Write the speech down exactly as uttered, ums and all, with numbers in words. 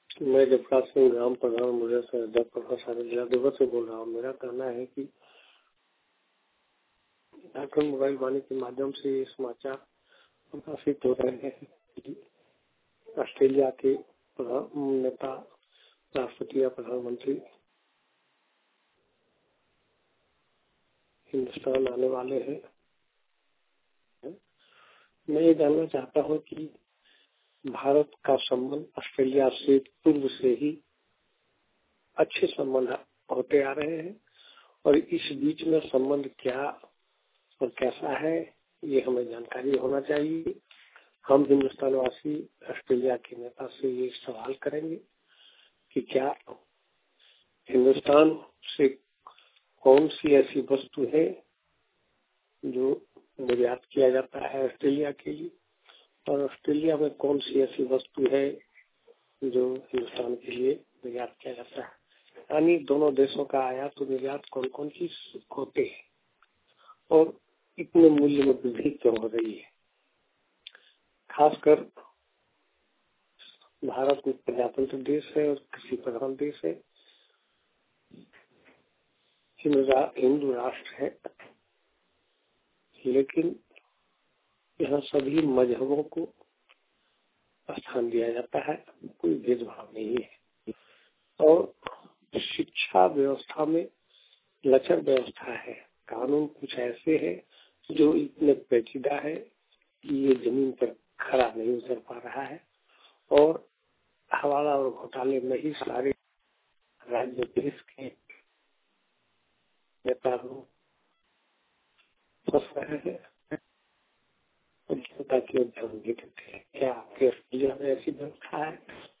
मैं जयप्रकाश सिंह ग्राम प्रधान मुझे से जयपुर सारे जिला देवर से बोल रहा हूँ। मेरा कहना है कि झारखंड मोबाइल वाणी के माध्यम से ये समाचार प्रकाशित हो रहे हैं कि ऑस्ट्रेलिया के नेता, राष्ट्रपति या प्रधानमंत्री हिंदुस्तान आने वाले हैं। मैं ये जानना चाहता हूँ कि भारत का संबंध ऑस्ट्रेलिया से पूर्व से ही अच्छे संबंध होते आ रहे हैं और इस बीच में संबंध क्या और कैसा है ये हमें जानकारी होना चाहिए। हम हिंदुस्तान वासी ऑस्ट्रेलिया के नेता से ये सवाल करेंगे कि क्या हिंदुस्तान से कौन सी ऐसी वस्तु है जो निर्यात किया जाता है ऑस्ट्रेलिया के लिए, और ऑस्ट्रेलिया में कौन सी ऐसी वस्तु है जो हिंदुस्तान के लिए निर्यात किया जाता है। यानी दोनों देशों का आयात तो निर्यात कौन कौन चीज होते हैं और इतने मूल्य में वृद्धि क्यों हो रही है। खासकर भारत में प्रजातंत्र देश है और कृषि प्रधान देश है, हिंदू राष्ट्र है, लेकिन यहाँ सभी मजहबों को स्थान दिया जाता है, कोई भेदभाव नहीं है। और शिक्षा व्यवस्था में लचर व्यवस्था है, कानून कुछ ऐसे है जो इतने पेचीदा है कि ये जमीन पर खरा नहीं उतर पा रहा है और हवाला और घोटाले में ही सारे राज्य देश के नेता लोग फंस रहे हैं। जनता की ध्यान नहीं देते हैं। क्या ऑस्ट्रेलिया में ऐसी व्यवस्था है?